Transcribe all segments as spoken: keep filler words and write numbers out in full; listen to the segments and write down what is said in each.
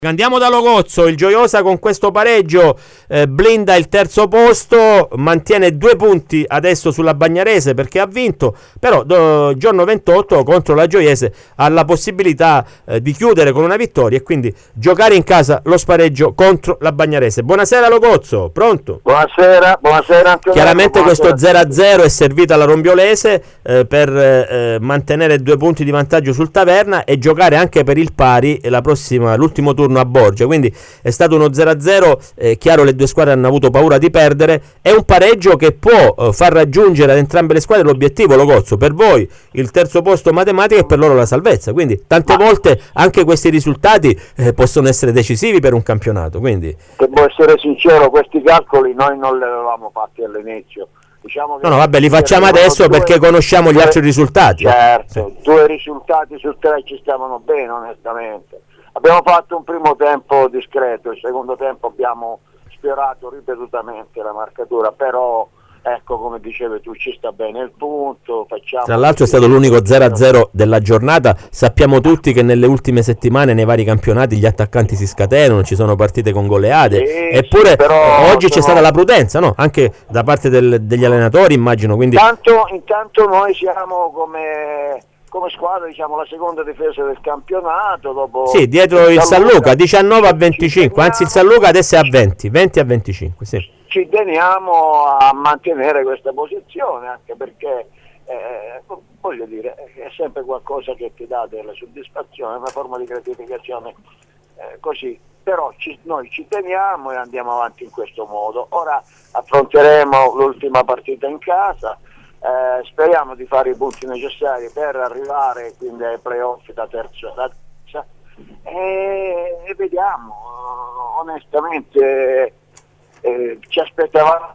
Andiamo da Logozzo, il Gioiosa con questo pareggio eh, blinda il terzo posto, mantiene due punti adesso sulla Bagnarese perché ha vinto, però do, giorno ventotto contro la Gioiese ha la possibilità eh, di chiudere con una vittoria e quindi giocare in casa lo spareggio contro la Bagnarese. Buonasera Logozzo, pronto? Buonasera, buonasera Antonio. Chiaramente buonasera. Questo zero a zero è servito alla Rombiolese eh, per eh, mantenere due punti di vantaggio sul Taverna e giocare anche per il pari la prossima, l'ultimo turno a Borgia, quindi è stato uno zero a zero, eh, chiaro le due squadre hanno avuto paura di perdere, è un pareggio che può eh, far raggiungere ad entrambe le squadre l'obiettivo, Logozzo, per voi il terzo posto matematico e per loro la salvezza, quindi tante Ma... volte anche questi risultati eh, possono essere decisivi per un campionato. Quindi devo essere sincero, questi calcoli noi non li avevamo fatti all'inizio. Diciamo che no, no, vabbè, li facciamo adesso due, perché conosciamo gli altri risultati. Certo, sì. Due risultati su tre ci stavano bene, onestamente. Abbiamo fatto un primo tempo discreto, il secondo tempo abbiamo sfiorato ripetutamente la marcatura, però ecco, come dicevi tu, ci sta bene il punto. Facciamo Tra l'altro è stato l'unico zero a zero della giornata. Sappiamo tutti che nelle ultime settimane nei vari campionati gli attaccanti si scatenano, ci sono partite con goleade, sì, eppure sì, però oggi sono... c'è stata la prudenza, no? Anche da parte del, degli allenatori, immagino. Quindi... Intanto, intanto noi siamo come... come squadra, diciamo, la seconda difesa del campionato dopo sì, dietro il San Luca, diciannove a venticinque, anzi il San Luca adesso è a venti, venti a venticinque, sì. Ci teniamo a mantenere questa posizione, anche perché eh, voglio dire, è sempre qualcosa che ti dà della soddisfazione, una forma di gratificazione eh, così, però ci, noi ci teniamo e andiamo avanti in questo modo. Ora affronteremo l'ultima partita in casa. Eh, speriamo di fare i punti necessari per arrivare quindi ai playoff da terza, da terza e, e vediamo, onestamente eh, ci aspettavamo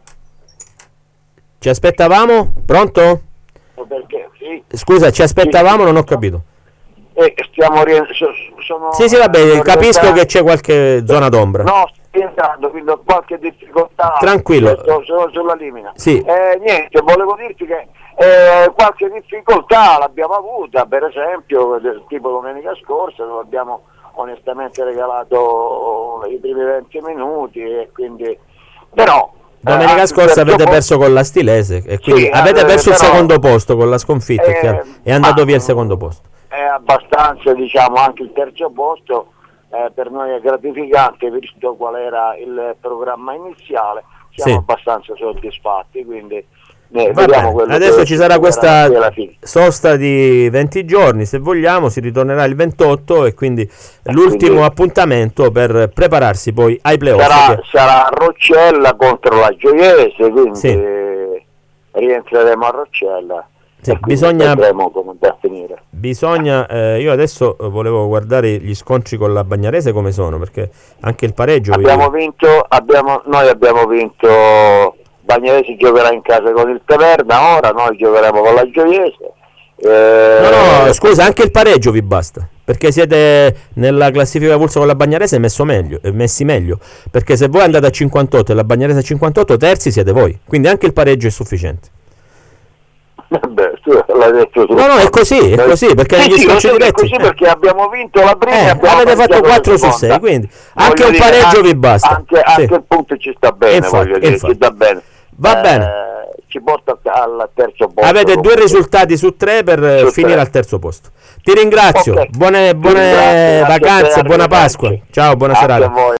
ci aspettavamo pronto? Perché, sì. Scusa, ci aspettavamo, non ho capito. E stiamo rien- sono, sì sì vabbè, capisco che c'è qualche zona d'ombra. No, entrando, quindi ho qualche difficoltà. Tranquillo. Sono sulla limina. Sì. Eh, niente, volevo dirti che eh, qualche difficoltà l'abbiamo avuta, per esempio, del tipo domenica scorsa, dove abbiamo onestamente regalato i primi venti minuti e quindi però domenica eh, scorsa avete po- perso con la Stilese e quindi sì, avete perso però, il secondo posto con la sconfitta, eh, è, chiaro. È andato via il secondo posto. È abbastanza, diciamo, anche il terzo posto eh, per noi è gratificante visto qual era il programma iniziale, siamo sì. abbastanza soddisfatti, quindi eh, vediamo quello. Adesso ci sarà questa sosta di venti giorni, se vogliamo si ritornerà il ventotto e quindi eh, l'ultimo quindi appuntamento per prepararsi poi ai playoff. Sarà, che... sarà Roccella contro la Gioiese, quindi sì. rientreremo a Roccella. Sì, bisogna, come da finire. bisogna eh, io adesso volevo guardare gli scontri con la Bagnarese come sono, perché anche il pareggio abbiamo vi... vinto abbiamo, noi abbiamo vinto. Bagnarese giocherà in casa con il Taverna, ora noi giocheremo con la Gioiese. eh... no no scusa, anche il pareggio vi basta, perché siete nella classifica pulsa con la Bagnarese messo meglio, messi meglio, perché se voi andate a cinquantotto e la Bagnarese a cinquantotto, terzi siete voi, quindi anche il pareggio è sufficiente. Beh, tu l'hai detto tu. No, no, è così, è così, perché sì, negli sì, scontri diretti è così, eh. perché abbiamo vinto la prima eh, e abbiamo avete fatto quattro su sei, quindi voglio anche un pareggio anche, vi basta. Anche, sì. anche il punto ci sta bene, infatti, voglio dire, ci sta bene. Va eh, bene. Ci porta al terzo posto. Avete due risultati su tre per su finire tre. al terzo posto. Ti ringrazio, okay. buone, buone ringrazio, vacanze, buona Pasqua. Ciao, buona serata.